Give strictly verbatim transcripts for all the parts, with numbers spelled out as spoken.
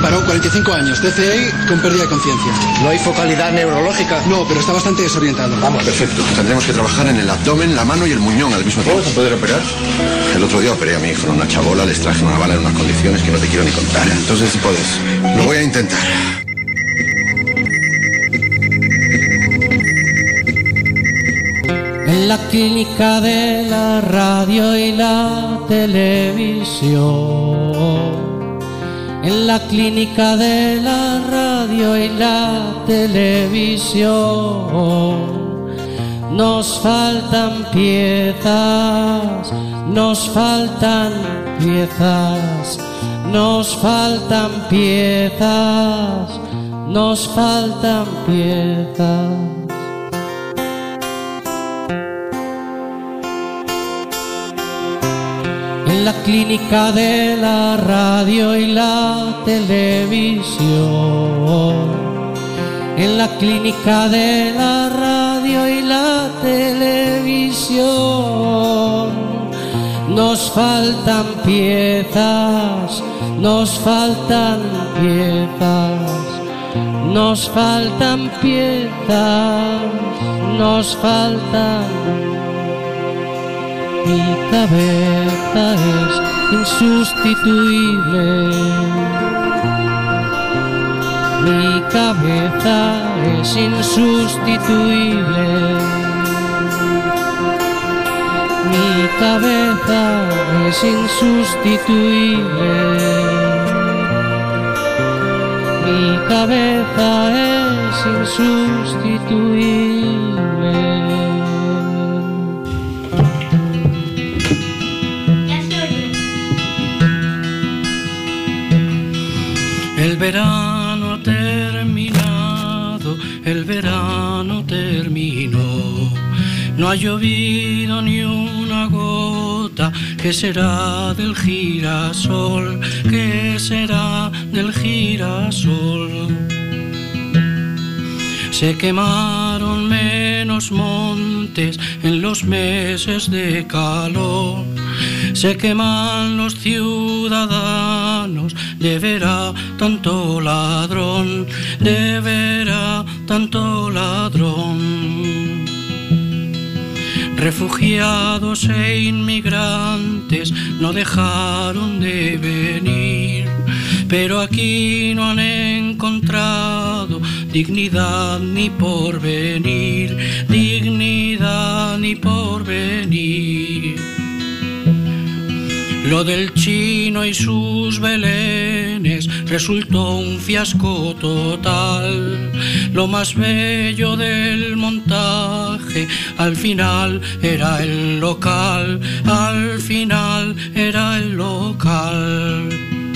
Paró cuarenta y cinco años, T C I con pérdida de conciencia. ¿No hay focalidad neurológica? No, pero está bastante desorientado. Vamos. Perfecto. Tendremos que trabajar en el abdomen, la mano y el muñón al mismo tiempo. ¿Vamos a poder operar? El otro día operé a mi hijo en una chabola, les traje una bala en unas condiciones que no te quiero ni contar. Entonces sí puedes. Lo voy a intentar. En la clínica de la radio y la televisión. En la clínica de la radio y la televisión. Nos faltan piezas, nos faltan piezas, nos faltan piezas, nos faltan piezas. En la clínica de la radio y la televisión. En la clínica de la radio y la televisión. Nos faltan piezas, nos faltan piezas, nos faltan piezas, nos faltan. Mi cabeza es insustituible. Mi cabeza es insustituible. Mi cabeza es insustituible. Mi cabeza es insustituible. El verano ha terminado, el verano terminó. No ha llovido ni una gota. ¿Qué será del girasol? ¿Qué será del girasol? Se quemaron menos montes en los meses de calor. Se queman los ciudadanos, deberá tanto ladrón, deberá tanto ladrón. Refugiados e inmigrantes no dejaron de venir, pero aquí no han encontrado dignidad ni porvenir, dignidad ni porvenir. Lo del chino y sus belenes resultó un fiasco total. Lo más bello del montaje al final era el local, al final era el local.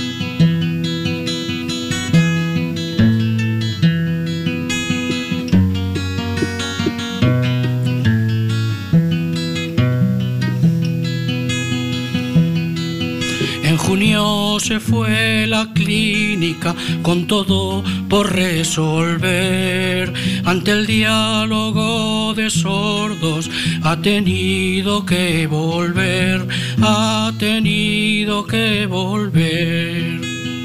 En junio se fue la clínica con todo por resolver. Ante el diálogo de sordos ha tenido que volver, ha tenido que volver.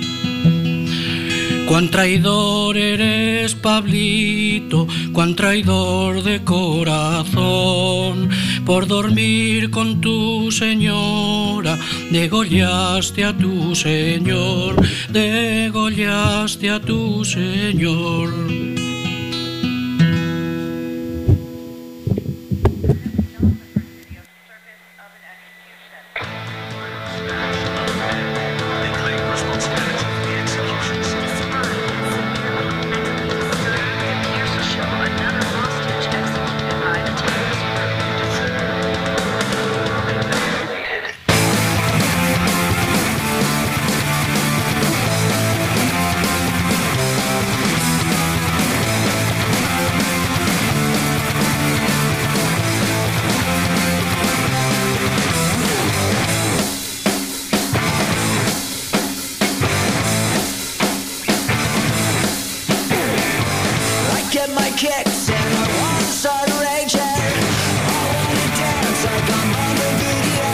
Cuán traidor eres, Pablito, cuán traidor de corazón. Por dormir con tu señora, degollaste a tu señor, degollaste a tu señor.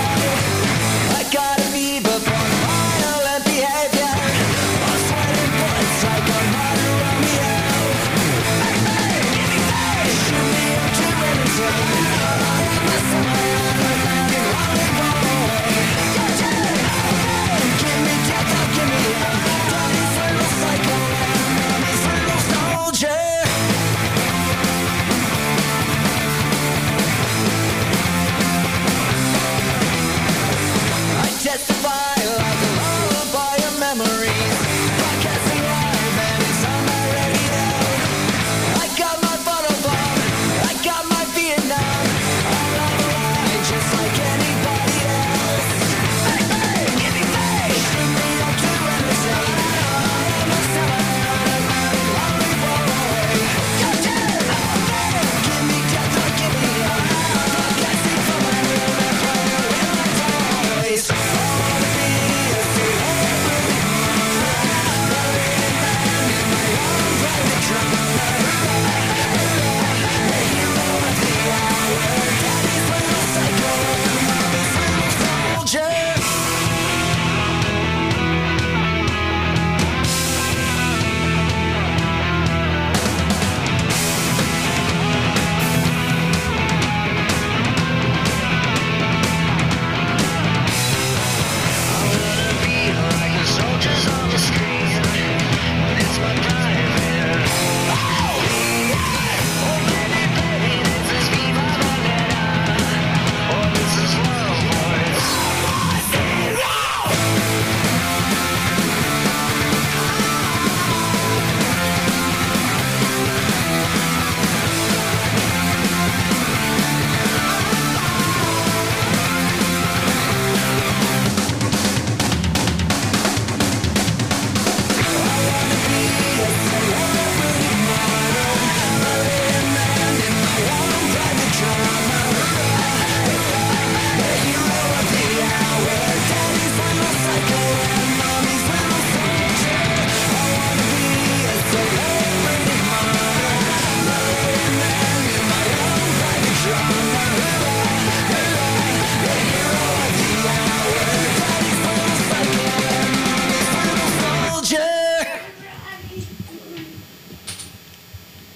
Got a fever for violent behavior. I'm sweating for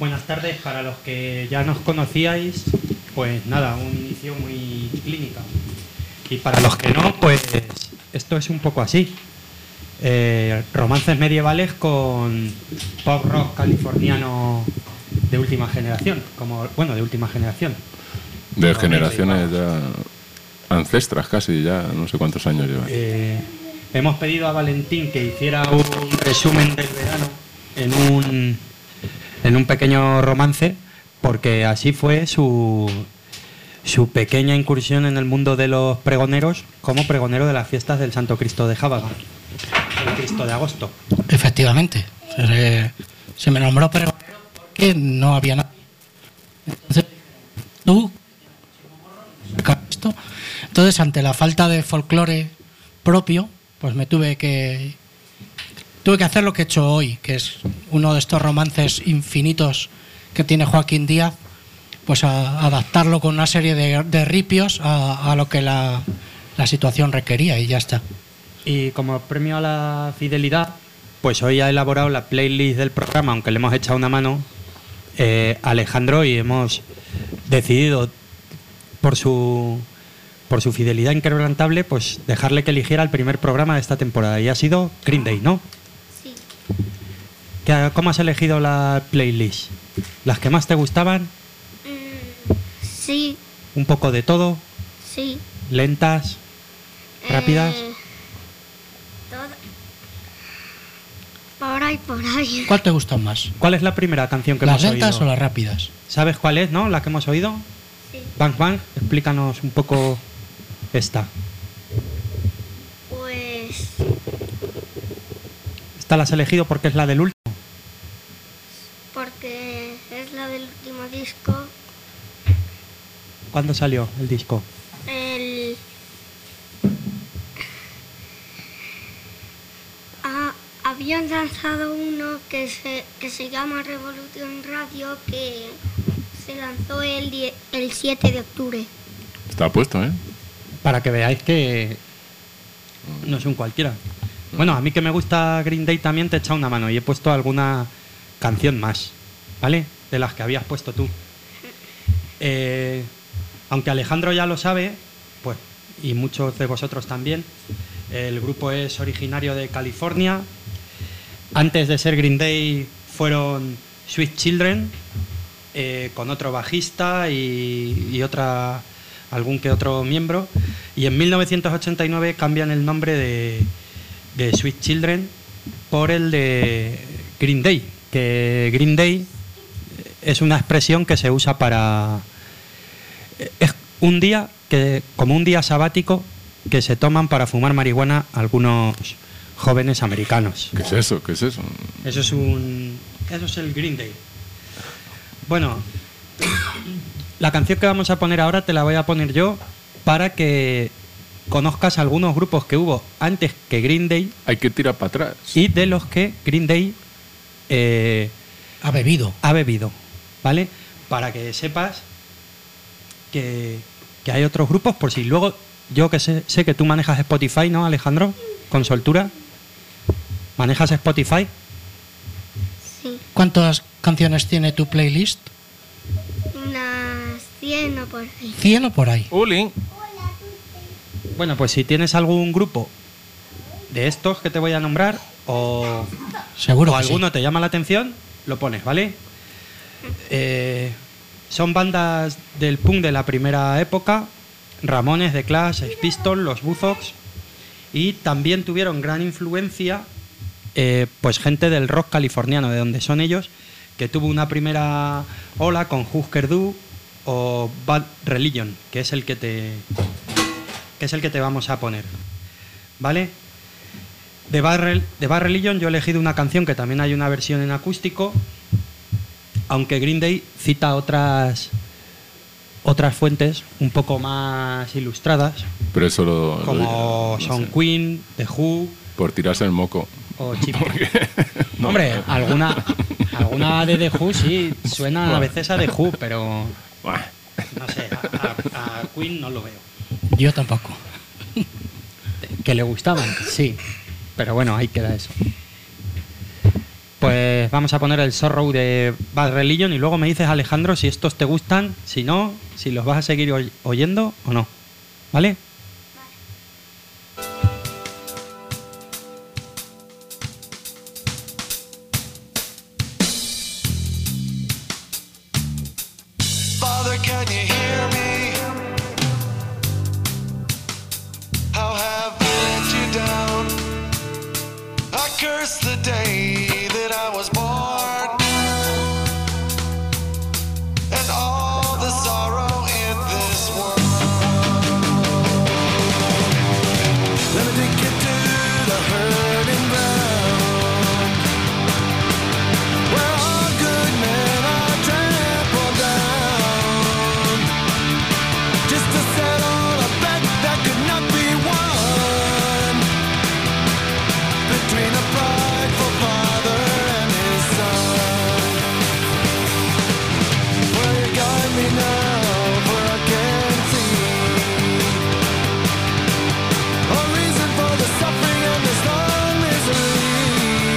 Buenas tardes. Para los que ya nos conocíais, pues nada, un inicio muy clínica. Y para los que no, pues esto es un poco así. Eh, romances medievales con pop rock californiano de última generación. Como, bueno, de última generación. De generaciones ya ancestras casi, ya no sé cuántos años llevan. Eh, hemos pedido a Valentín que hiciera un resumen del verano en un, en un pequeño romance, porque así fue su, su pequeña incursión en el mundo de los pregoneros como pregonero de las fiestas del Santo Cristo de Jábaga, el Cristo de agosto. Efectivamente. Se, se me nombró pregonero porque no había nada. Entonces, tú... Esto. Entonces, ante la falta de folclore propio, pues me tuve que tuve que hacer lo que he hecho hoy, que es uno de estos romances infinitos que tiene Joaquín Díaz, pues a, a adaptarlo con una serie de, de ripios a, a lo que la, la situación requería, y ya está. Y como premio a la fidelidad, pues hoy ha elaborado la playlist del programa, aunque le hemos echado una mano, eh, Alejandro, y hemos decidido por su por su fidelidad inquebrantable, pues dejarle que eligiera el primer programa de esta temporada, y ha sido Green Day, ¿no? Sí. ¿Qué, ¿Cómo has elegido la playlist? ¿Las que más te gustaban? Mm, sí. ¿Un poco de todo? Sí. ¿Lentas? ¿Rápidas? Eh, todo. Por ahí, por ahí. ¿Cuál te gusta más? ¿Cuál es la primera canción que ¿Las hemos lentas oído? o las rápidas? ¿Sabes cuál es, no? La que hemos oído. Sí. Bang Bang, explícanos un poco esta. Pues Esta la has elegido porque es la del último. porque es la del último disco. ¿Cuándo salió el disco? El... Ah, habían lanzado uno que se, que se llama Revolución Radio, que se lanzó el, die- el siete de octubre. Está puesto, ¿eh? Para que veáis que no es un cualquiera. Bueno, a mí que me gusta Green Day también te he echado una mano y he puesto alguna canción más, ¿vale? De las que habías puesto tú. Eh, aunque Alejandro ya lo sabe, pues, y muchos de vosotros también, el grupo es originario de California. Antes de ser Green Day fueron Sweet Children, eh, con otro bajista y, y otra algún que otro miembro, y en mil novecientos ochenta y nueve cambian el nombre de, de Sweet Children por el de Green Day, que Green Day es una expresión que se usa para... es un día que, como un día sabático que se toman para fumar marihuana algunos jóvenes americanos. ¿Qué es eso? ¿Qué es eso? Eso es un... eso es el Green Day. Bueno, la canción que vamos a poner ahora te la voy a poner yo para que conozcas algunos grupos que hubo antes que Green Day. Hay que tirar para atrás. Y de los que Green Day eh, ha bebido. Ha bebido, ¿vale? Para que sepas que, que hay otros grupos, por si luego, yo que sé, sé que tú manejas Spotify, ¿no, Alejandro? Con soltura. ¿Manejas Spotify? Sí. ¿Cuántas canciones tiene tu playlist? Unas cien o por ahí. ¿cien o por ahí? Uli. Bueno, pues si tienes algún grupo de estos que te voy a nombrar o, Seguro o que alguno sí. te llama la atención, lo pones, ¿vale? Eh, son bandas del punk de la primera época: Ramones, The Clash, Sex Pistols, Los Buzzcocks, y también tuvieron gran influencia eh, pues gente del rock californiano, de donde son ellos, que tuvo una primera ola con Husker Du o Bad Religion, que es el que te que es el que te vamos a poner, ¿vale? De Bad, Re- de Bad Religion yo he elegido una canción que también hay una versión en acústico, aunque Green Day cita otras otras fuentes un poco más ilustradas, Pero eso lo... como lo- no son sé. Queen, The Who Por tirarse el moco. o Chip. Porque- no. Hombre, alguna alguna de The Who sí suena a Bueno. veces a The Who, pero Buah. no sé, a, a- a Queen no lo veo. Yo tampoco. Que le gustaban, sí, pero bueno, ahí queda eso. Pues vamos a poner el Sorrow de Bad Religion y luego me dices, Alejandro, si estos te gustan, si no, si los vas a seguir oy- oyendo o no. ¿Vale? Father, can you hear me? How have I let you down? I curse the day that I was born and all the sorrow in this world. Let me take you to the hurting ground where all good men are trampled down, just to set on a bet that could not be won between a prideful father and his son. Will you guide me now, for I can see a reason for the suffering and this long misery.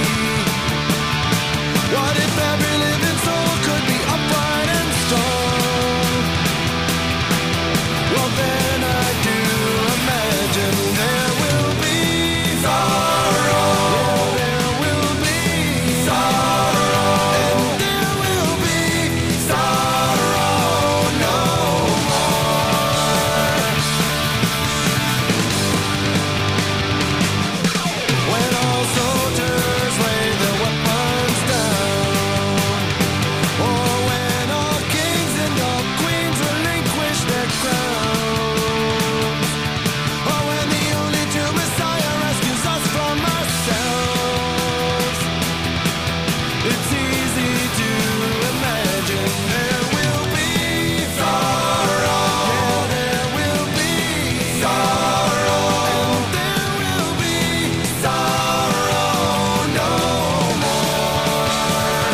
What if every living soul could be upright and strong? Well, then I do imagine there will be sorrow. Yeah, there will be sorrow. And there will be sorrow no more. When all soldiers lay their weapons down, or when all kings and all queens relinquish their crowns, or when the only true Messiah rescues us from ourselves, it's easy to imagine there will be sorrow. Yeah, there will be sorrow. And there will be sorrow no more.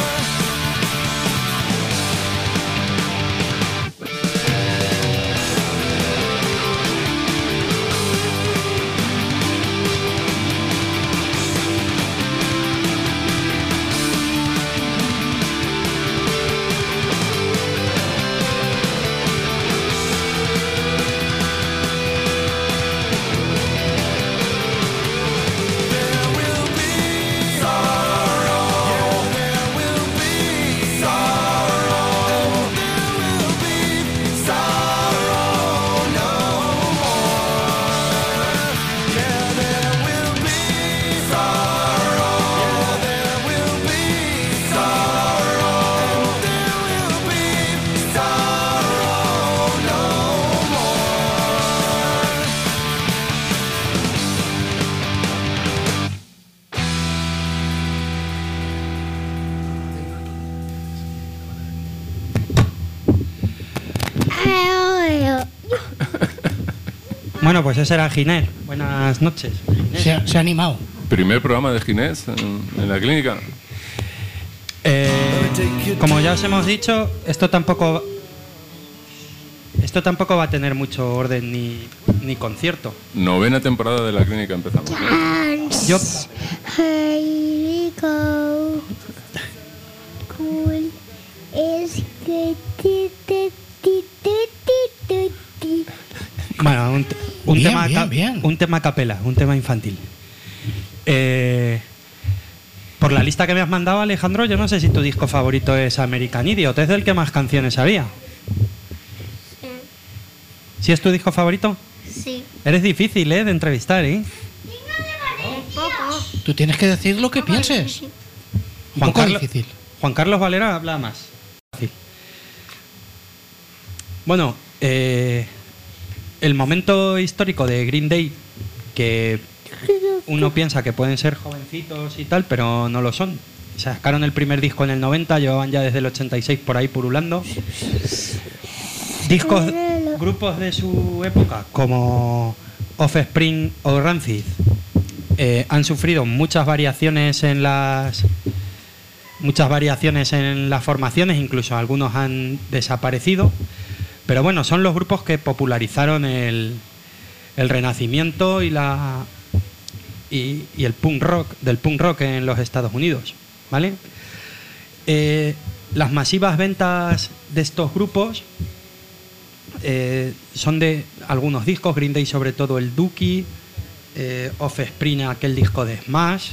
There will be sorrow. Yeah, there will be sorrow. And there will be sorrow no more. Yeah, there will be sorrow. Yeah, there will be sorrow. And there will be sorrow no more. Bueno, pues ese era Ginés. Buenas noches. Se ha, se ha animado. Primer programa de Ginés en, en la clínica. Eh, como ya os hemos dicho, esto tampoco esto tampoco va a tener mucho orden ni, ni concierto. Novena temporada de la clínica empezamos. Yo, Here we go. Cool. Es que ti, ti, ti, ti, ti, ti. bueno, un, te- un Bien, tema bien, ca- bien. un tema a capela, un tema infantil. Eh, por la lista que me has mandado, Alejandro, yo no sé si tu disco favorito es American Idiot. ¿Es del que más canciones había? ¿Sí es tu disco favorito? Sí. Eres difícil, ¿eh? De entrevistar, ¿eh? Un poco. Tú tienes que decir lo que pienses. Un Juan poco Carlos- difícil. Juan Carlos Valera habla más. Fácil. Bueno, eh, el momento histórico de Green Day, que uno piensa que pueden ser jovencitos y tal, pero no lo son. Sacaron el primer disco en el noventa, llevaban ya desde el ochenta y seis por ahí pululando. Discos, grupos de su época, como Offspring o Rancid, eh, han sufrido muchas variaciones en las muchas variaciones en las formaciones, incluso algunos han desaparecido, pero bueno, son los grupos que popularizaron el, el renacimiento y la y, y el punk rock del punk rock en los Estados Unidos. ¿vale? Eh, las masivas ventas de estos grupos eh, son de algunos discos, Green Day sobre todo el Dookie, eh, Offspring aquel disco de Smash,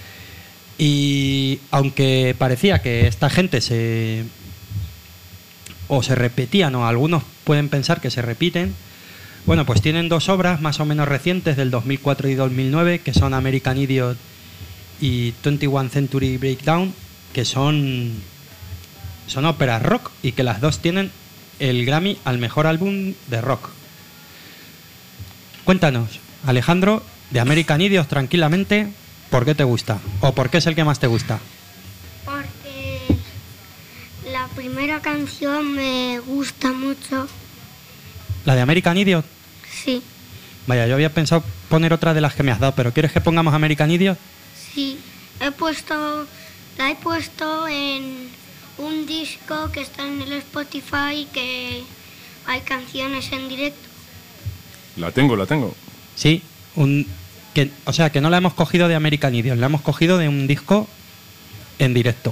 y aunque parecía que esta gente se o se repetían, o algunos pueden pensar que se repiten, bueno, pues tienen dos obras más o menos recientes del dos mil cuatro y dos mil nueve, que son American Idiot y veintiuno Century Breakdown, que son son óperas rock y que las dos tienen el Grammy al mejor álbum de rock. Cuéntanos, Alejandro, de American Idiot tranquilamente, ¿por qué te gusta? ¿O por qué es el que más te gusta? Porque la primera canción me gusta mucho. ¿La de American Idiot? Sí, Vaya, yo había pensado poner otra de las que me has dado, pero ¿quieres que pongamos American Idiot? sí. He puesto, la he puesto en un disco que está en el Spotify, que hay canciones en directo. La tengo, la tengo. Sí, un, que, o sea, que no la hemos cogido de American Idiot, la hemos cogido de un disco en directo.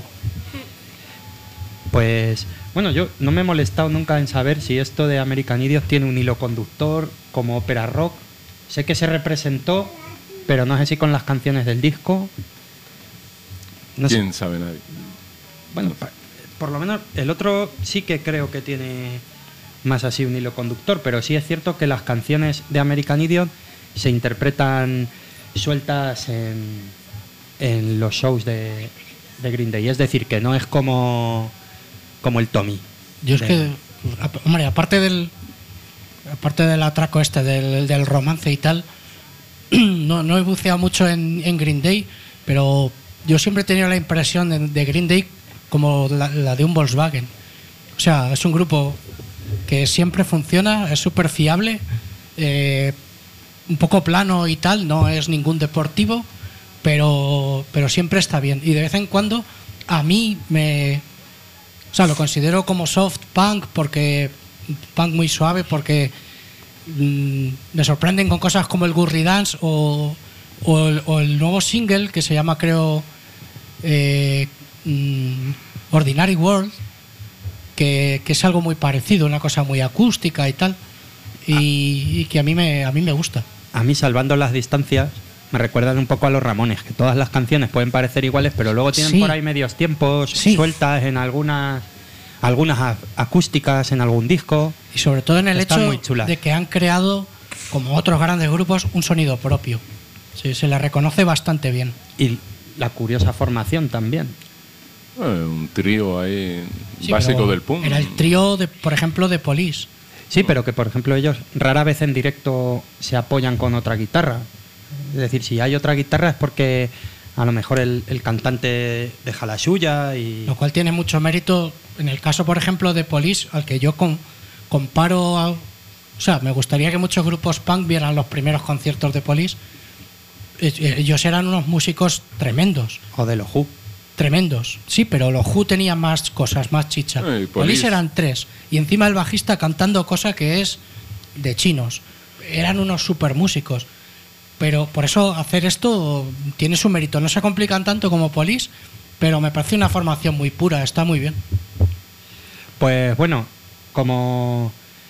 Pues, bueno, yo no me he molestado nunca en saber si esto de American Idiot tiene un hilo conductor como ópera rock. Sé que se representó, pero no sé si con las canciones del disco. No sé. ¿Quién sabe? Nadie. Bueno, pa- por lo menos el otro sí que creo que tiene más así un hilo conductor, pero sí es cierto que las canciones de American Idiot se interpretan sueltas en, en los shows de, de Green Day. Es decir, que no es como, como el Tommy. Yo es De- que, ap- hombre, aparte del aparte del atraco este, del, del romance y tal, no, no he buceado mucho en, en Green Day, pero yo siempre he tenido la impresión de, de Green Day como la, la de un Volkswagen. O sea, es un grupo que siempre funciona, es súper fiable, eh, un poco plano y tal, no es ningún deportivo, pero, pero siempre está bien. Y de vez en cuando a mí me... O sea, lo considero como soft punk, porque punk muy suave, porque mmm, me sorprenden con cosas como el Gurry Dance o, o, el, o el nuevo single que se llama, creo, eh, mm, Ordinary World, que, que es algo muy parecido, una cosa muy acústica y tal, y, y que a mí me a mí me gusta. A mí, salvando las distancias, me recuerdan un poco a los Ramones, que todas las canciones pueden parecer iguales, pero luego tienen Sí. por ahí medios tiempos, Sí. sueltas en algunas, algunas a- acústicas en algún disco. Y sobre todo en el Están hecho muy chulas. de que han creado, como otros grandes grupos, un sonido propio. Sí, se le reconoce bastante bien. Y la curiosa formación también. Eh, un trío ahí Sí, básico pero del punk. Era el trío, de, por ejemplo, de Police. Sí, pero que por ejemplo ellos rara vez en directo se apoyan con otra guitarra. Es decir, si hay otra guitarra es porque a lo mejor el, el cantante deja la suya y... Lo cual tiene mucho mérito en el caso, por ejemplo, de Police, al que yo con- comparo... a- o sea, me gustaría que muchos grupos punk vieran los primeros conciertos de Police. Eh, Ellos eran unos músicos tremendos. O de los Who. Tremendos, sí, pero los Who tenían más cosas, más chicha. Eh, y Police Police. eran tres, y encima el bajista cantando cosa que es de chinos. Eran unos super músicos, pero por eso hacer esto tiene su mérito. No se complican tanto como Police, pero me parece una formación muy pura, está muy bien. Pues bueno, como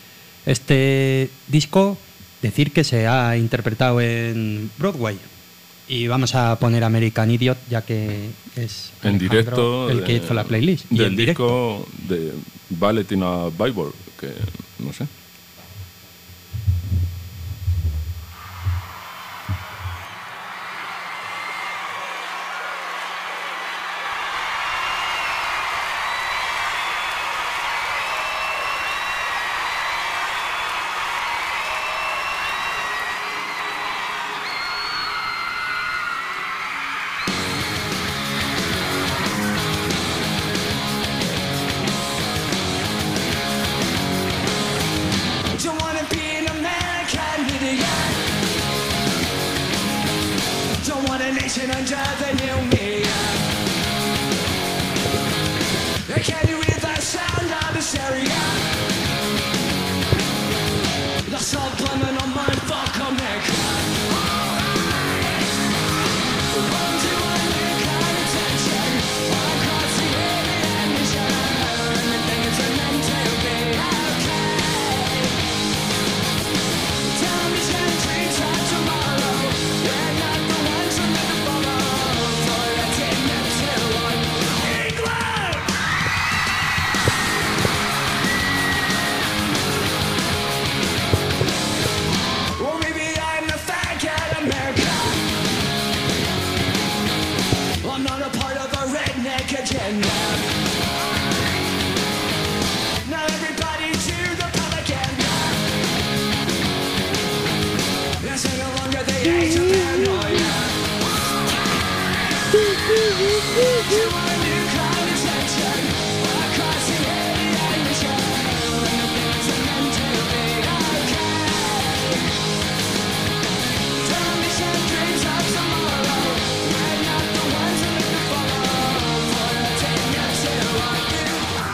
este disco, decir que se ha interpretado en Broadway. Y vamos a poner American Idiot, ya que es En Alejandro directo. el que de- hizo la playlist. Y Del en directo. disco de Ballet in a Bible, que no sé. Don't wanna be an American idiot. Don't want a nation under the union. Can you hear the sound of the stereo? The soul plumbing on my fucking neck. Run to American attention. a redneck agenda. Now everybody to the public agenda. This ain't no longer the age of paranoia. To a new kind of tension across the alien mission. And the things are meant to be okay. Don't be some dreams of tomorrow. We're not the ones who live to follow. For a ten years to rock you.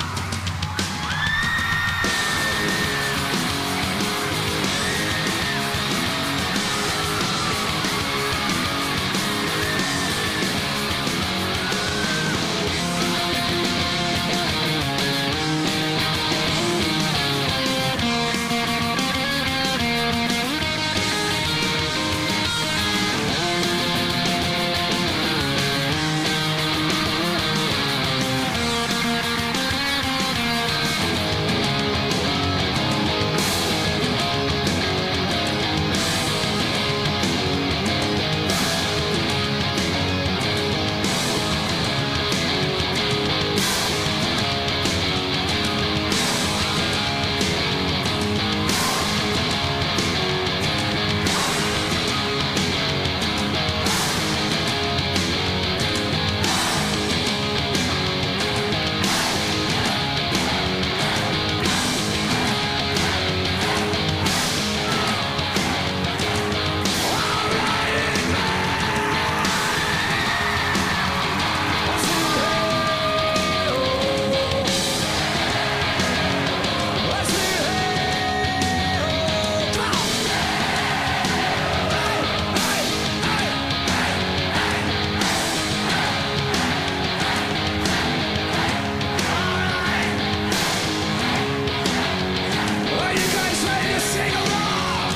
Are you guys ready to sing along?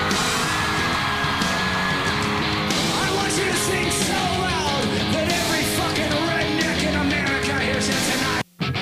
I want you to sing so loud that every fucking redneck in America hears it tonight.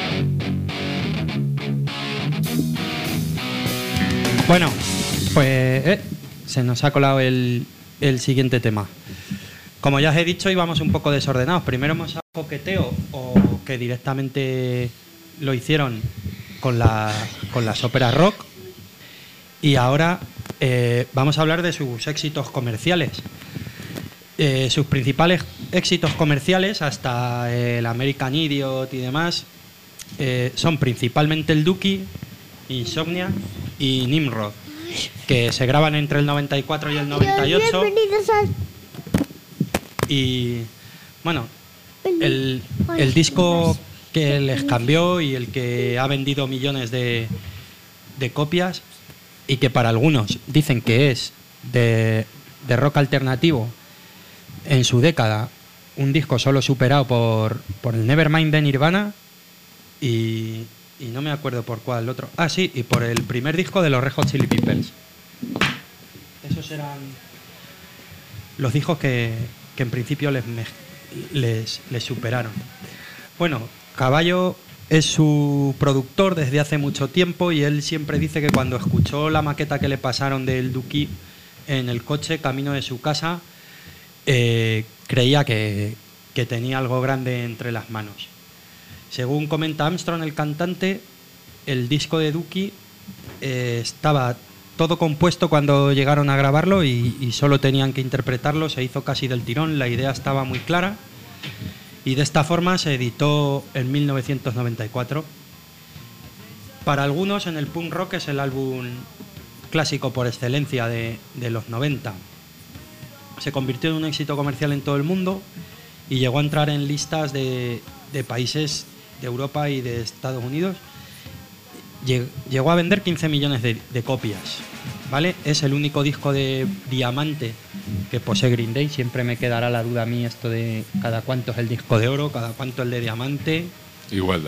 Bueno, pues eh, se nos ha colado el, el siguiente tema. Como ya os he dicho, íbamos un poco desordenados. Primero hemos hecho coqueteo o que directamente lo hicieron con, la, con las óperas rock. Y ahora eh, vamos a hablar de sus éxitos comerciales. Eh, sus principales éxitos comerciales, hasta el American Idiot y demás, eh, son principalmente el Dookie, Insomnia y Nimrod, que se graban entre el noventa y cuatro y el noventa y ocho. Bienvenidos al Y bueno, el, el disco que les cambió y el que ha vendido millones de, de copias y que para algunos dicen que es de, de rock alternativo en su década, un disco solo superado por, por el Nevermind de Nirvana y, y no me acuerdo por cuál otro. Ah, sí, y por el primer disco de los Red Hot Chili Peppers. Esos eran los discos que, que en principio les, les, les superaron. Bueno, Caballo es su productor desde hace mucho tiempo y él siempre dice que cuando escuchó la maqueta que le pasaron del Dookie en el coche, camino de su casa, eh, creía que, que tenía algo grande entre las manos. Según comenta Armstrong, el cantante, el disco de Dookie eh, estaba todo compuesto cuando llegaron a grabarlo y, y solo tenían que interpretarlo, se hizo casi del tirón, la idea estaba muy clara y de esta forma se editó en mil novecientos noventa y cuatro. Para algunos, en el punk rock es el álbum clásico por excelencia de, de los noventa. Se convirtió en un éxito comercial en todo el mundo y llegó a entrar en listas de, de países de Europa y de Estados Unidos. Llegó a vender quince millones de, de copias, ¿vale? Es el único disco de diamante que posee Green Day. Siempre me quedará la duda a mí esto de cada cuánto es el disco de oro, cada cuánto el de diamante. Igualdad.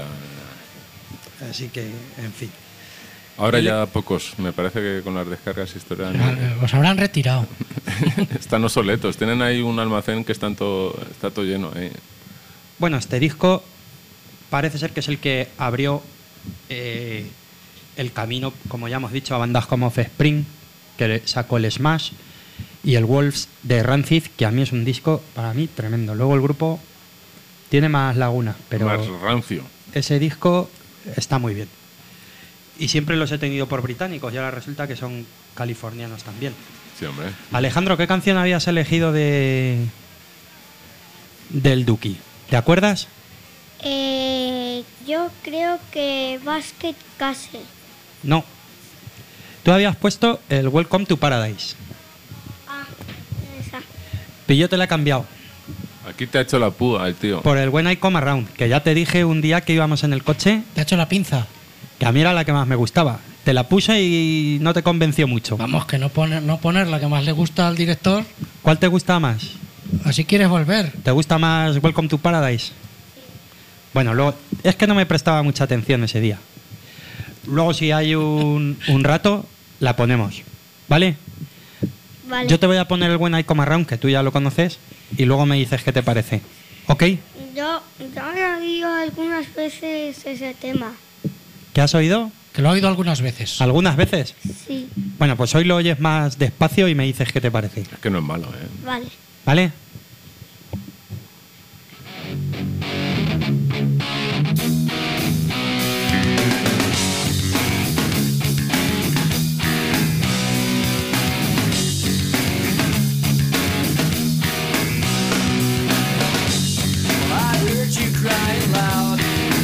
Así que, en fin. Ahora ya pocos. Me parece que con las descargas historias Os habrán retirado. están obsoletos. Tienen ahí un almacén que están todo, está todo lleno. ¿eh? Bueno, este disco parece ser que es el que abrió eh, el camino, como ya hemos dicho, a bandas como Offspring, que sacó el Smash, y el Wolves de Rancid, que a mí es un disco, para mí, tremendo. Luego el grupo Tiene más lagunas, pero Más rancio. ese disco está muy bien. Y siempre los he tenido por británicos y ahora resulta que son californianos también. Sí, hombre. Alejandro, ¿qué canción habías elegido de del Duki? ¿Te acuerdas? Eh, yo creo que Basket Case. No. Tú habías puesto el Welcome to Paradise. Ah, esa. Pero yo te la he cambiado Aquí te ha hecho la púa el tío. por el When I Come Around, que ya te dije un día que íbamos en el coche, ¿Te ha hecho la pinza? que a mí era la que más me gustaba. Te la puse y no te convenció mucho. Vamos, que no poner, no poner la que más le gusta al director. ¿Cuál te gusta más? Así quieres volver. ¿Te gusta más Welcome to Paradise? Bueno, luego, es que no me prestaba mucha atención ese día. Luego, si hay un, un rato, la ponemos. ¿Vale? Vale. Yo te voy a poner el When I Come Around, que tú ya lo conoces, y luego me dices qué te parece. ¿Ok? Yo, yo he oído algunas veces ese tema. ¿Qué has oído? Que lo he oído algunas veces. ¿Algunas veces? Sí, Bueno, pues hoy lo oyes más despacio y me dices qué te parece. Es que no es malo, ¿eh? vale. ¿Vale? I heard you crying loud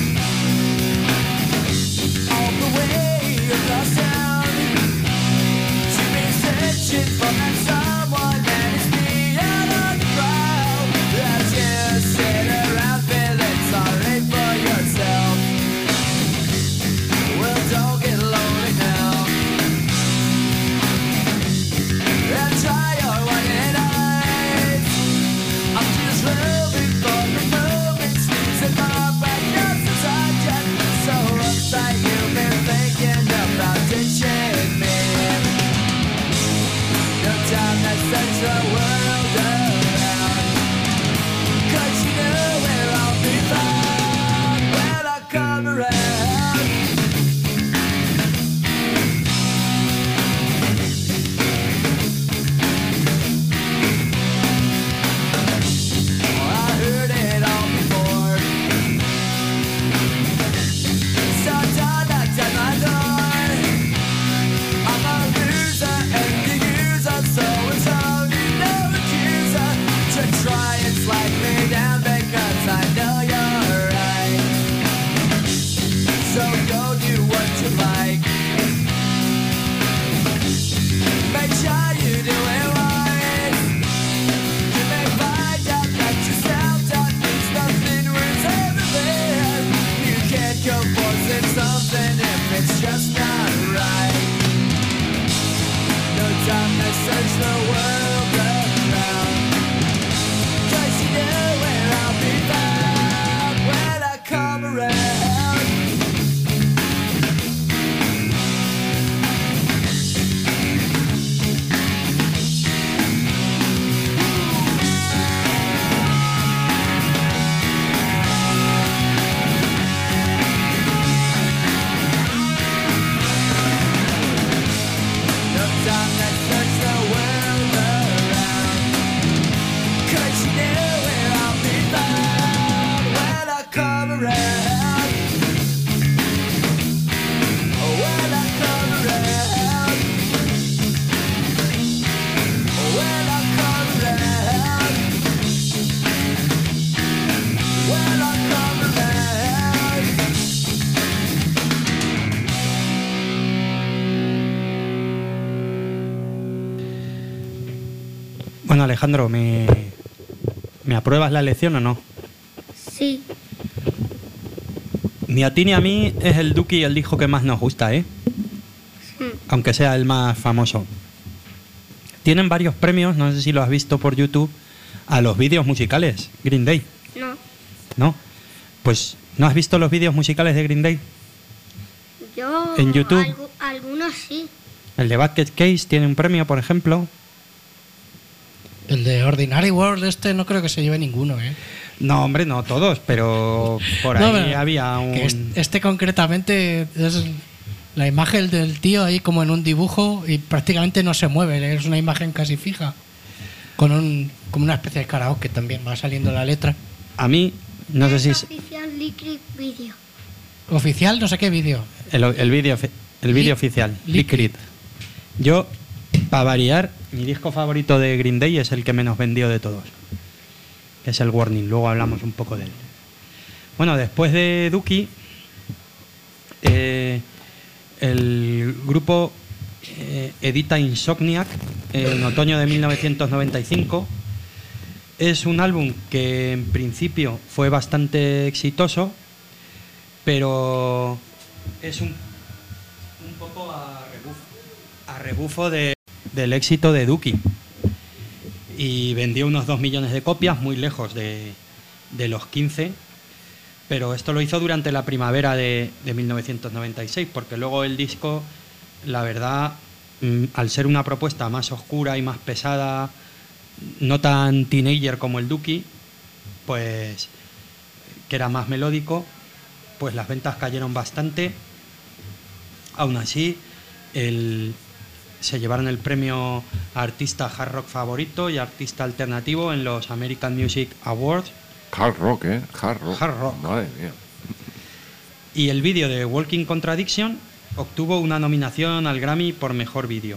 all the way across town. You've been searching for that someone that is beyond on the crowd. That you sit around feeling sorry for yourself. Well, don't get lonely now. And try your one and eyes. I'm just moving for the moment. Squeezing my back up to touch it. So uptight you've been thinking about ditching me. No time that sends the world around. 'Cause you know where I'll be found when I come around. I heard it all before. So don't knock at my door. I'm a loser and the user, so it's only no accuser to try and slide me down because I know you're right. So go do what you like. Make sure you do it right. You may find out that yourself that means nothing worth everything. You can't go forcing something if it's just not right. No time to search the world around. 'Cause you know where I'll be found when I come around. No time to search the world around. 'Cause you know where I'll be found when I come around. When I come around. When I come around. When I come around. Bueno, Alejandro, ¿me, ¿me apruebas la elección o no? Sí, Ni a ti ni a mí es el Duki el disco que más nos gusta, ¿eh? sí. Aunque sea el más famoso. Tienen varios premios, no sé si lo has visto por YouTube, a los vídeos musicales, Green Day, No, ¿no? Pues, ¿no has visto los vídeos musicales de Green Day? yo... ¿En YouTube? algu- algunos sí. El de Basket Case tiene un premio, por ejemplo. El de Ordinary World este no creo que se lleve ninguno, ¿eh? No, hombre, no todos, pero por No, ahí pero había un... que este, este concretamente es la imagen del tío ahí como en un dibujo y prácticamente no se mueve, es una imagen casi fija. Con un, como una especie de karaoke también, va saliendo la letra. A mí, No sé si es Oficial Liquid Video. Oficial, no sé qué vídeo. el, el vídeo ofi- el vídeo Li- oficial, Liquid. Liquid. Yo, para variar, mi disco favorito de Green Day es el que menos vendió de todos, que es el Warning. Luego hablamos un poco de él. Bueno, después de Dookie, eh, el grupo eh, edita Insomniac en otoño de mil novecientos noventa y cinco. Es un álbum que en principio fue bastante exitoso, pero es un, un poco a rebufo, a rebufo de, del éxito de Dookie. Y vendió unos dos millones de copias, muy lejos de, de los quince, pero esto lo hizo durante la primavera de, de mil novecientos noventa y seis, porque luego el disco, la verdad, mm, al ser una propuesta más oscura y más pesada, no tan teenager como el Dookie, pues que era más melódico, pues las ventas cayeron bastante. Aún así, el, se llevaron el premio a artista hard rock favorito y artista alternativo en los American Music Awards. Hard rock, ¿eh? Hard rock. Hard rock. Madre mía. Y el vídeo de Walking Contradiction obtuvo una nominación al Grammy por mejor vídeo.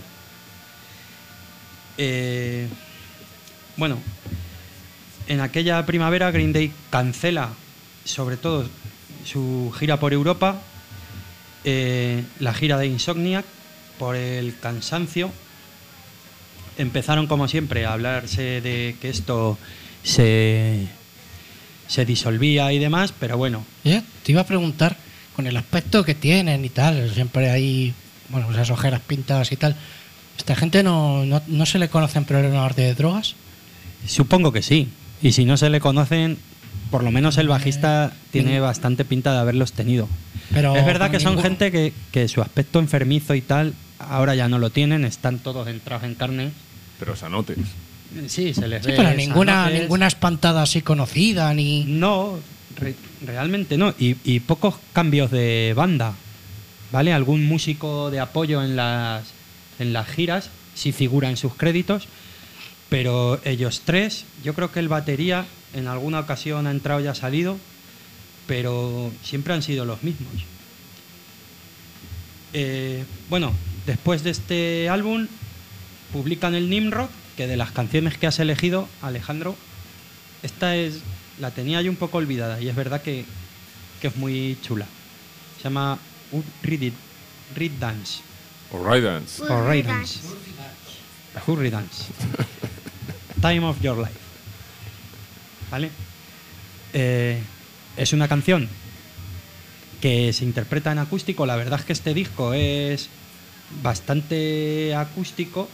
Eh, bueno, en aquella primavera Green Day cancela sobre todo su gira por Europa, eh, la gira de Insomniac, por el cansancio. Empezaron como siempre a hablarse de que esto se, se disolvía y demás, pero bueno. ¿Eh? Te iba a preguntar, con el aspecto que tienen y tal, siempre hay, bueno, esas ojeras pintadas y tal, ¿esta gente no, no, no se le conocen problemas de drogas? Supongo que sí. Y si no se le conocen, por lo menos el bajista tiene bastante pinta de haberlos tenido. Pero es verdad que son ningún- gente que, que su aspecto enfermizo y tal, ahora ya no lo tienen, están todos entrados en carne. Pero sanotes. Sí, se les Sí, ve pero ninguna, sanotes. ninguna espantada así conocida, ni... No, re- realmente no. Y, y pocos cambios de banda, ¿vale? Algún músico de apoyo en las, en las giras sí figura en sus créditos, pero ellos tres, yo creo que el batería en alguna ocasión ha entrado y ha salido, pero siempre han sido los mismos. Eh, bueno, después de este álbum publican el Nimrod, que de las canciones que has elegido, Alejandro, esta es la tenía yo un poco olvidada y es verdad que, que es muy chula. Se llama uh, Read It, Read Dance. O Rydance. O Ray Dance. Hurry Dance. Time of Your Life. ¿Vale? Eh, es una canción que se interpreta en acústico. La verdad es que este disco es bastante acústico.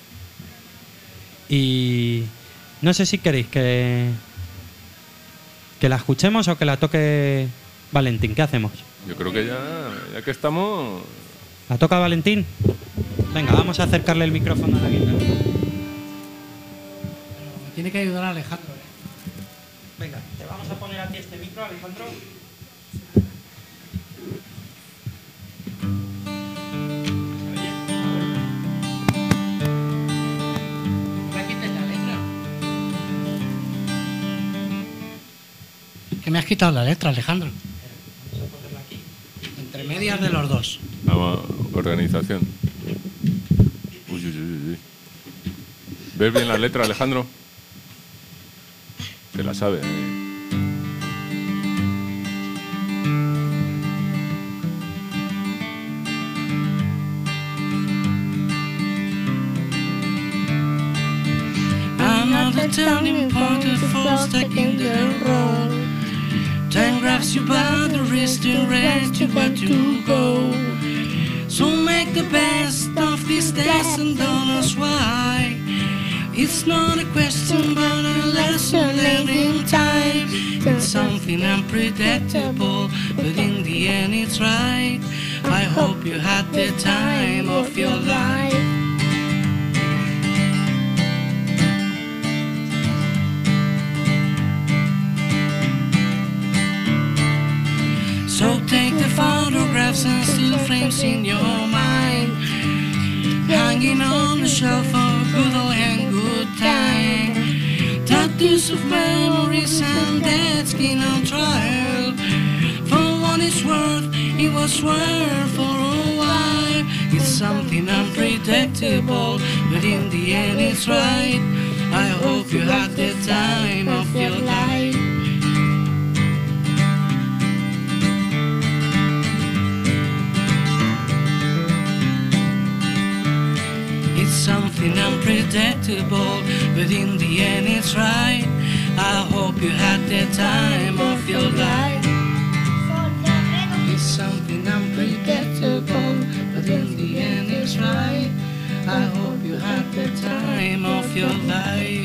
Y no sé si queréis que, que la escuchemos o que la toque Valentín. ¿Qué hacemos? Yo creo que ya, ya que estamos... ¿La toca Valentín? Venga, vamos a acercarle el micrófono a la guitarra. Me tiene que ayudar Alejandro. ¿eh? Venga, te vamos a poner a ti este micro, Alejandro. Me quites la letra. Que me has quitado la letra, Alejandro. Vamos a ponerla aquí. Entre medias de los dos. Vamos, organización. Uy, uy, uy, uy. ¿Ves bien la letra, Alejandro? Se la sabe. ¿eh? Another turning point, a force taking the road. Time grabs you by the wrist and rests you where to go. So make the best of this test and don't ask why. It's not a question but a lesson learned in time. It's something unpredictable, but in the end it's right. I hope you had the time of your life. So take the photographs and still frames in your mind, hanging on the shelf of good old and good time. That Circus of memories and dead skin on trial. For what it's worth, it was worth for a while. It's something unpredictable, but in the end it's right. I hope you had the time of your life. It's something unpredictable, but in the end it's right. I hope you had the time of your life. It's something unpredictable, but in the end it's right. I hope you had the time of your life.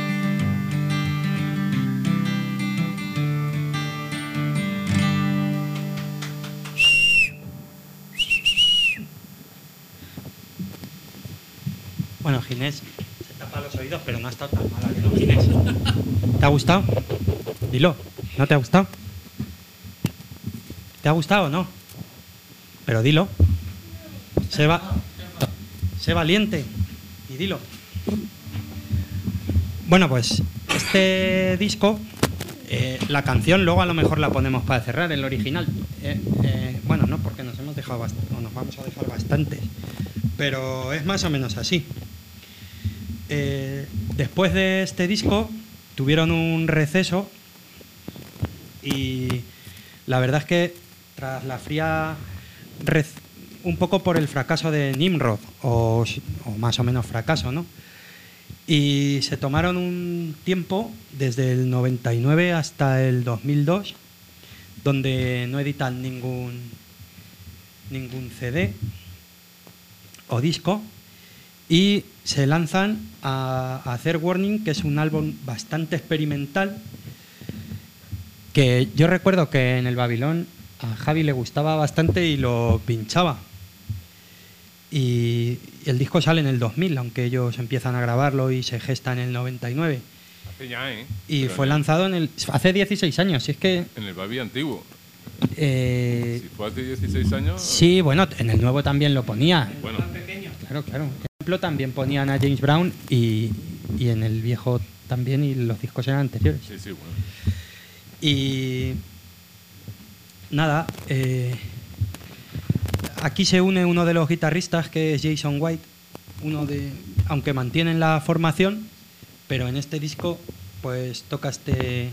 Bueno, Ginés, se tapa los oídos, pero no ha estado tan mala, ¿que no, Ginés? ¿Te ha gustado? Dilo, ¿no te ha gustado? ¿Te ha gustado o no? Pero dilo. Sé, va sé valiente y dilo. Bueno, pues este disco, eh, la canción luego a lo mejor la ponemos para cerrar, el original. Eh, eh, bueno, no, porque nos hemos dejado bast- o nos vamos a dejar bastantes, pero es más o menos así. Eh, después de este disco tuvieron un receso y la verdad es que tras la fría rec- un poco por el fracaso de Nimrod o, o más o menos fracaso, ¿no? Y se tomaron un tiempo desde el noventa y nueve hasta el dos mil dos donde no editan ningún ningún C D o disco y se lanzan a, a hacer Warning, que es un álbum bastante experimental, que yo recuerdo que en el Babilón a Javi le gustaba bastante y lo pinchaba. Y el disco sale en el dos mil, aunque ellos empiezan a grabarlo y se gesta en el noventa y nueve. Hace ya, ¿eh? Y Pero fue en el- lanzado en el, hace dieciséis años, si es que... En el Babi antiguo. eh, Si fue hace dieciséis años... sí, bueno, en el nuevo también lo ponía. Bueno, Claro, claro. Por ejemplo, también ponían a James Brown y, y en el viejo también, y los discos eran anteriores. sí, sí, bueno. Y nada, eh, aquí se une uno de los guitarristas, que es Jason White, uno de, aunque mantienen la formación, pero en este disco pues toca este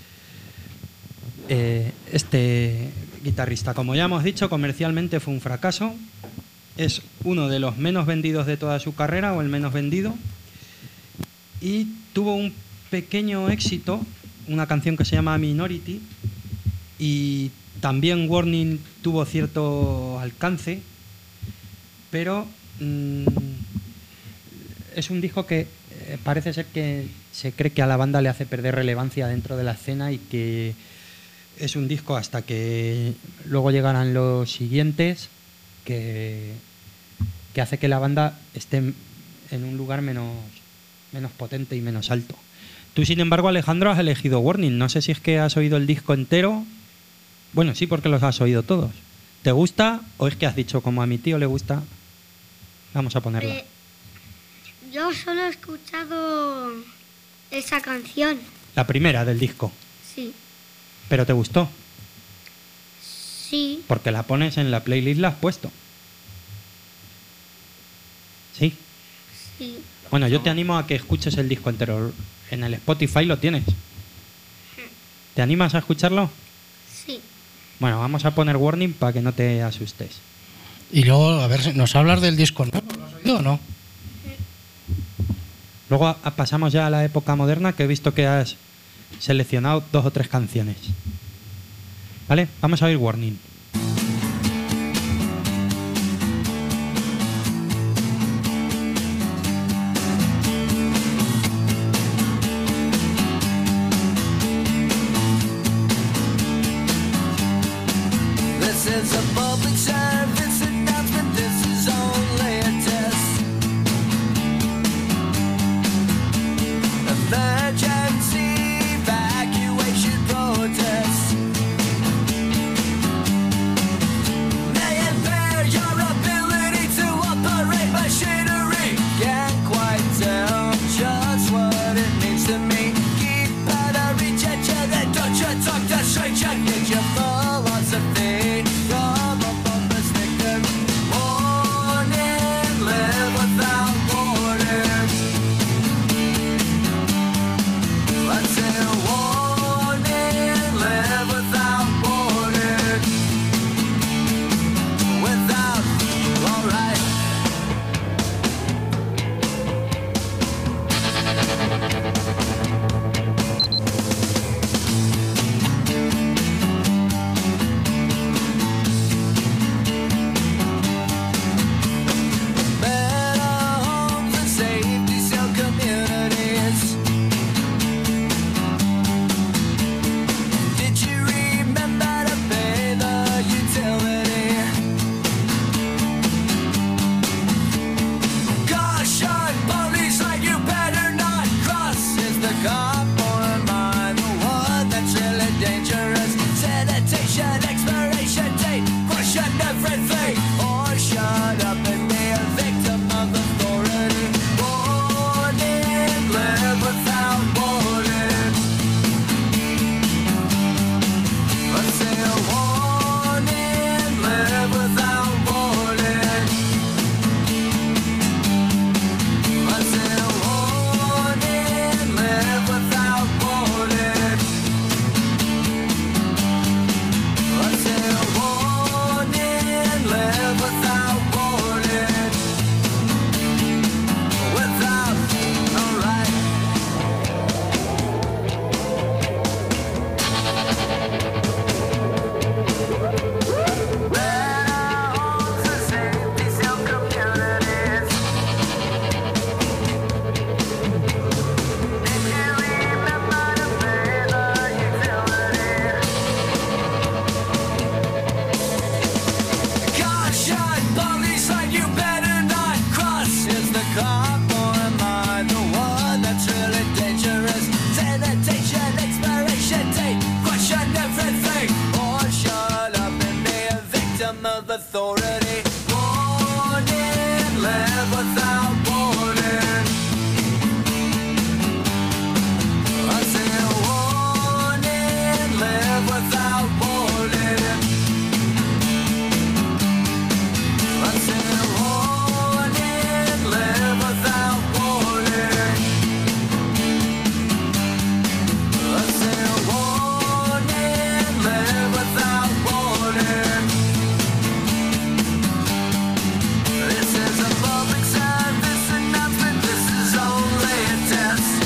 eh, este guitarrista. Como ya hemos dicho, comercialmente fue un fracaso. Es uno de los menos vendidos de toda su carrera, o el menos vendido, y tuvo un pequeño éxito, una canción que se llama Minority, y también Warning tuvo cierto alcance, pero mmm, es un disco que eh, parece ser que se cree que a la banda le hace perder relevancia dentro de la escena, y que es un disco hasta que luego llegarán los siguientes que, que hace que la banda esté en un lugar menos, menos potente y menos alto. Tú, sin embargo, Alejandro, has elegido Warning. No sé si es que has oído el disco entero. Bueno, sí, porque los has oído todos. ¿Te gusta o es que has dicho, como a mi tío le gusta, vamos a ponerla? Eh, yo solo he escuchado esa canción, La primera del disco. sí, ¿Pero te gustó? sí, Porque la pones en la playlist, la has puesto. ¿Sí? sí. Bueno, yo te animo a que escuches el disco entero. En el Spotify lo tienes. ¿Te animas a escucharlo? Sí. Bueno, vamos a poner Warning para que no te asustes. Y luego, a ver, si ¿nos hablas del disco nuevo? ¿Lo has oído o no? Luego a- a- pasamos ya a la época moderna, que he visto que has seleccionado dos o tres canciones. ¿Vale? Vamos a oír Warning. This is a public service announcement. This is only a test. Emergency evacuation protest may impair your ability to operate machinery. Can't quite tell just what it means to me. Sanitation, expiration date, question everything, or shut up and be a victim of authority. Warning, live without warning. I say a warning, live without warning. I say a warning, live without warning. I say a warning, live without warning. Without, alright. Better homes and safety self-communities. If you remember to pay the utilities. Caution, police line, you better not cross. Is the cop or am I the one that's really dangerous? Sanitation, expiration date, question everything, or shut up and be a victim of authority. Warning, live without warning. I say a warning, live without warning. I say a warning, live without warning. I say a warning, live without warning. This is a public service announcement, this is only a test.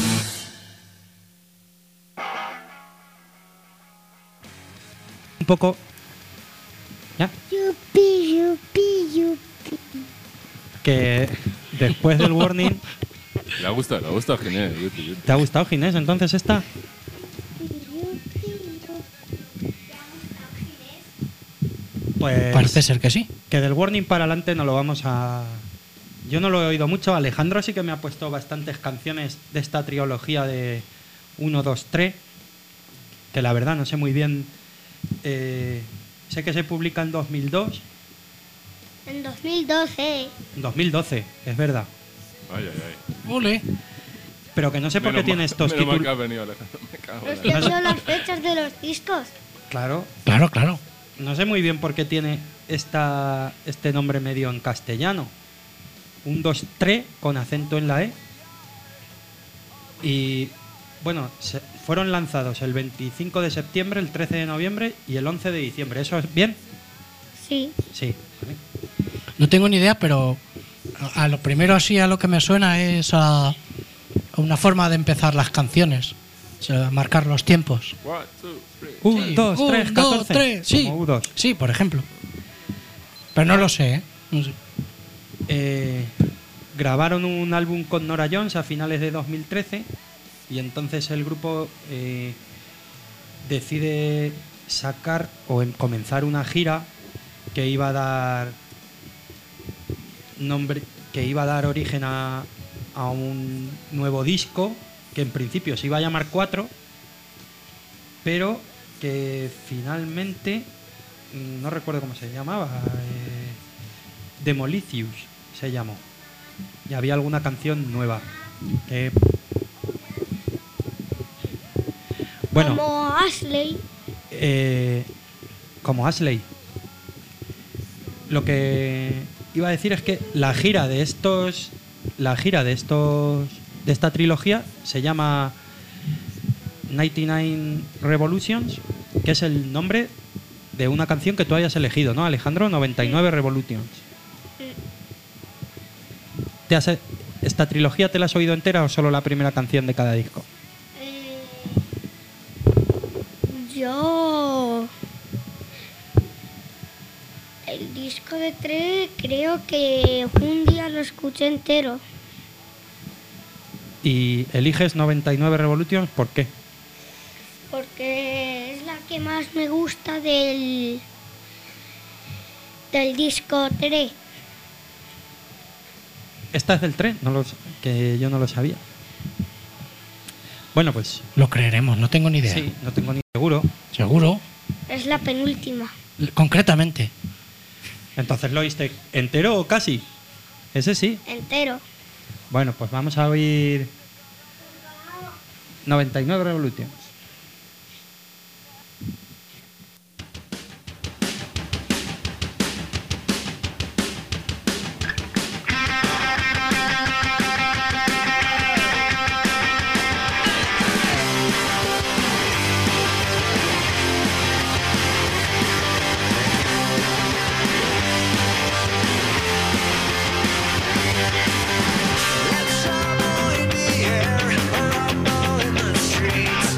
Un poco. ¿Ya? Yupi, yupi, yupi. Que después del warning. Le ha gustado, le ha gustado Ginés. Yupi, yupi. ¿Te ha gustado, Ginés? Entonces esta. Pues. Parece ser que sí. Que del warning para adelante no lo vamos a. Yo no lo he oído mucho. Alejandro sí que me ha puesto bastantes canciones de esta trilogía de uno, dos, tres. Que la verdad no sé muy bien. eh, sé que se publica en dos mil dos. En dos mil doce. En dos mil doce, es verdad. Ay, ay, ay. Ole. Pero que no sé por qué Menos tiene mal- estos menos mal que títulos. ha venido Alejandro. Me cago Pero en es la- que son las fechas de los discos. Claro. Claro, claro. No sé muy bien por qué tiene esta, este nombre medio en castellano. Un dos tres con acento en la E. Y bueno, se- fueron lanzados el veinticinco de septiembre, el trece de noviembre y el once de diciembre. ¿Eso es bien? Sí. Sí. Vale. No tengo ni idea, pero a, a lo primero así a lo que me suena es a, a una forma de empezar las canciones. O sea, marcar los tiempos. One, two, three. Un, Sí, dos, un, tres, dos, catorce. tres, sí. Como U dos. Sí, por ejemplo. Pero no lo sé, ¿eh? No sé. Eh, grabaron un álbum con Nora Jones a finales de dos mil trece y entonces el grupo eh, decide sacar o em- comenzar una gira que iba a dar nombre, que iba a dar origen a, a un nuevo disco que en principio se iba a llamar Cuatro, pero que finalmente mm, no recuerdo cómo se llamaba. eh, Demolicious se llamó. Y había alguna canción nueva. Eh, bueno, Como Ashley. eh, como Ashley. Lo que iba a decir es que la gira de estos, la gira de estos, de esta trilogía se llama noventa y nueve Revolutions, que es el nombre de una canción que tú hayas elegido, ¿no, Alejandro? noventa y nueve Revolutions. ¿Te has, ¿Esta trilogía te la has oído entera o solo la primera canción de cada disco? Eh, yo. El disco de tres creo que un día lo escuché entero. ¿Y eliges noventa y nueve Revolutions por qué? Porque es la que más me gusta del. del disco tres. ¿Esta es del tren? No lo, s- que yo no lo sabía. Bueno, pues Lo creeremos, no tengo ni idea. sí, no tengo ni seguro. Seguro. Es la penúltima. Concretamente. Entonces lo oíste entero o casi. Ese sí. Entero. Bueno, pues vamos a oír noventa y nueve Revolutions. In the air, a rumble in the streets.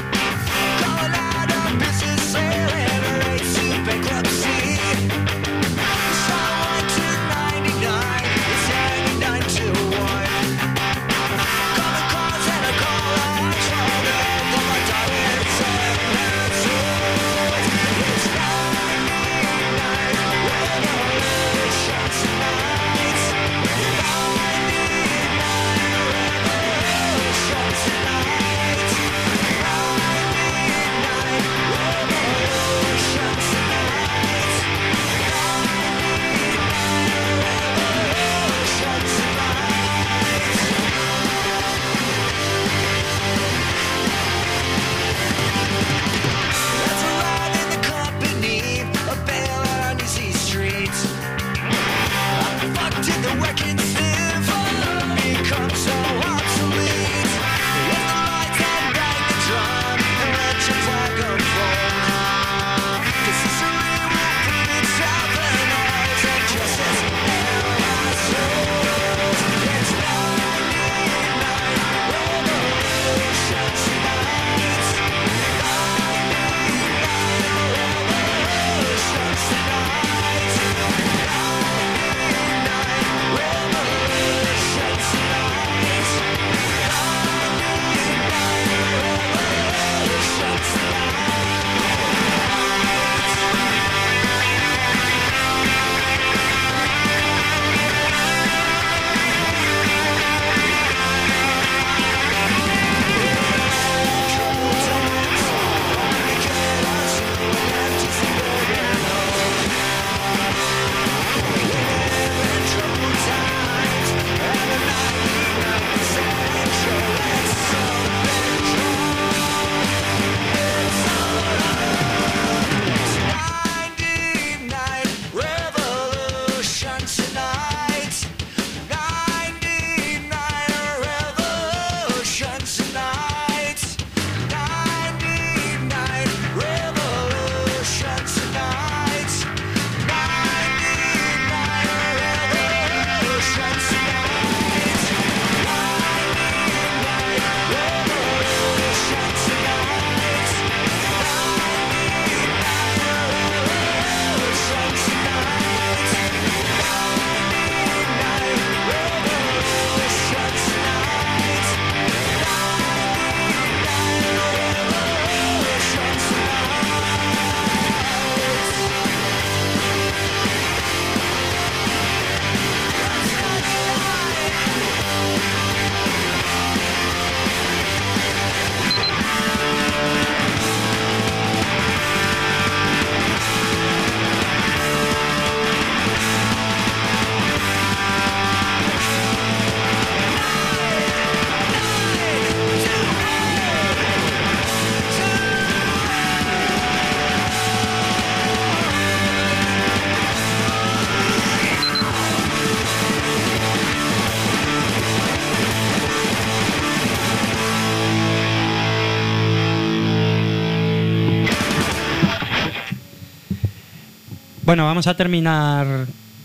Bueno, vamos a terminar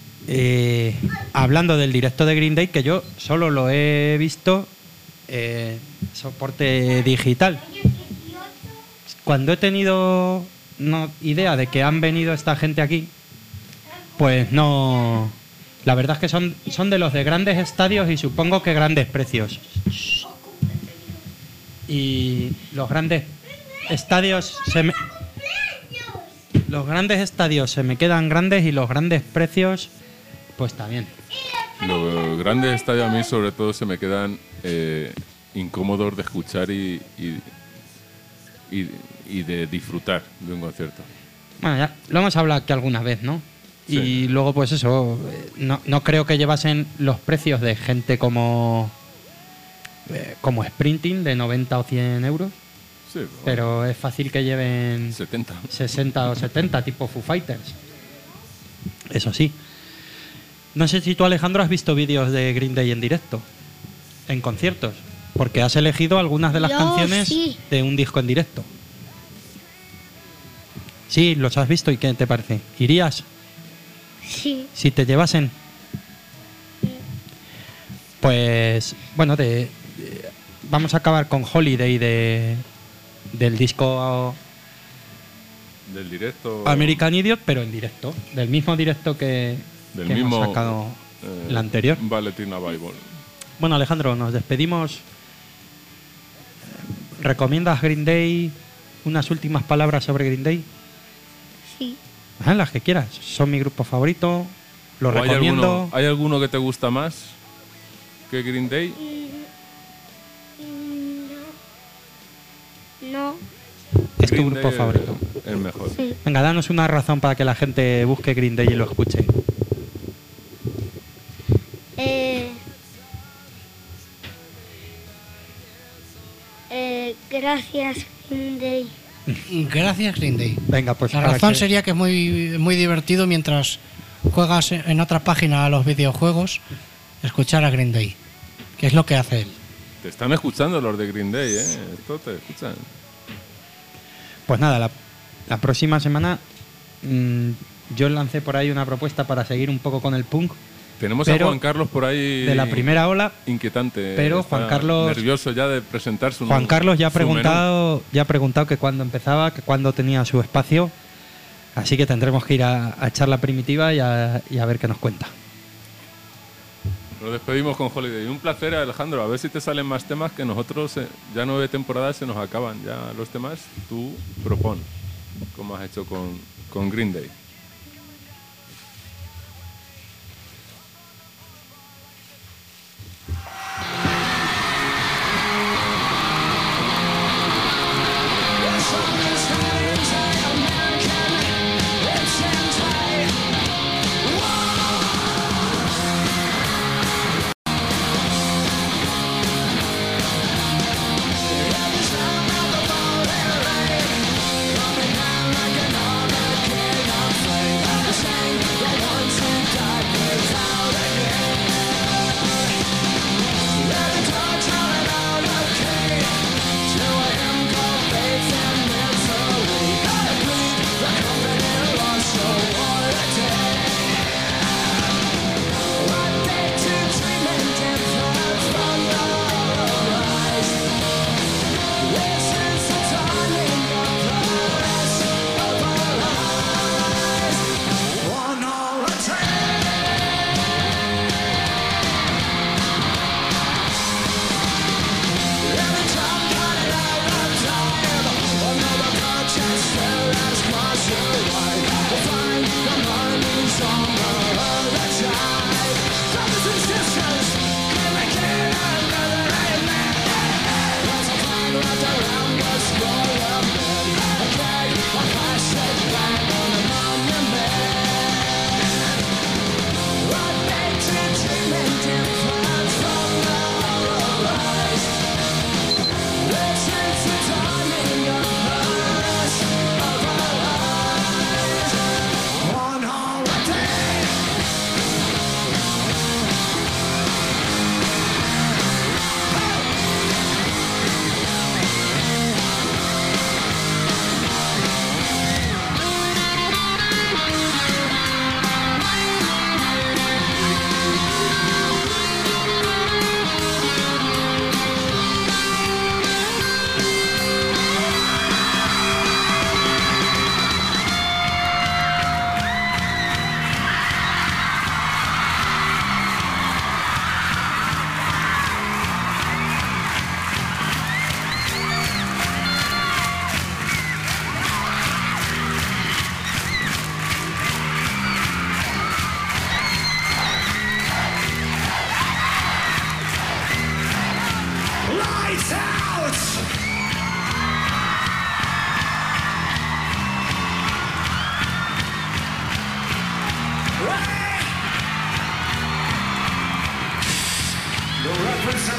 eh, hablando del directo de Green Day, que yo solo lo he visto eh, soporte digital. Cuando he tenido no, idea de que han venido esta gente aquí, pues no... La verdad es que son, son de los de grandes estadios y supongo que grandes precios. Y los grandes estadios se me... Los grandes estadios se me quedan grandes y los grandes precios, pues también. Los grandes estadios a mí sobre todo se me quedan eh, incómodos de escuchar y, y, y, y de disfrutar de un concierto. Bueno, ya lo hemos hablado aquí alguna vez, ¿no? Sí. Y luego, pues eso, eh, no, no creo que llevasen los precios de gente como eh, como Sprinting de noventa o cien euros, Sí, pero es fácil que lleven setenta. sesenta o setenta, tipo Foo Fighters. Eso sí. No sé si tú, Alejandro, has visto vídeos de Green Day en directo, en conciertos, porque has elegido algunas de las Yo canciones sí. de un disco en directo. Sí, los has visto y ¿qué te parece? ¿Irías Sí. si te llevasen? Pues, bueno, de, de- vamos a acabar con Holiday de, del disco Del directo. American Idiot, pero en directo, del mismo directo que, Del que mismo. hemos sacado eh, el anterior. Valentina Bible. Bueno, Alejandro, nos despedimos. ¿Recomiendas Green Day? ¿Unas últimas palabras sobre Green Day? Sí. Ah, las que quieras. Son mi grupo favorito. Lo ¿O hay recomiendo. alguno, ¿Hay alguno que te gusta más que Green Day? Mm, No. Es tu Green grupo Day favorito. Es el mejor. Sí. Venga, danos una razón para que la gente busque Green Day y lo escuche. Eh, eh, gracias, Green Day. Gracias, Green Day. Venga, pues La para razón que- sería que es muy, muy divertido mientras juegas en otra página a los videojuegos, escuchar a Green Day, que es lo que hace él. Te están escuchando los de Green Day, ¿eh? Esto te escuchan. Pues nada, la, la próxima semana mmm, yo lancé por ahí una propuesta para seguir un poco con el punk Tenemos Pero a Juan Carlos por ahí. de la primera ola. Inquietante. Pero Está Juan Carlos- nervioso ya de presentar su Juan Carlos ya ha su menú. preguntado, ya ha preguntado que cuándo empezaba, que cuándo tenía su espacio. Así que tendremos que ir a, a echar la primitiva y a, y a ver qué nos cuenta. Nos despedimos con Holiday. Un placer, Alejandro. A ver si te salen más temas que nosotros, eh, ya nueve temporadas se nos acaban. Ya los temas tú propon, como has hecho con, con Green Day. Coming down like another king of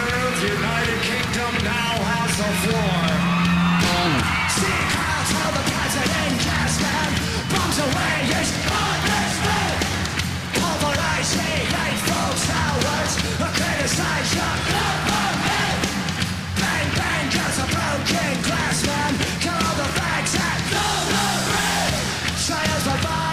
Earth, United Kingdom now has the floor. See crowds of the president, yes man, bombs away, yes, honestly. Pulverizing hateful towers, criticize your government. Bang bang, cause a broken glass man, kill all the facts and the red. Trials of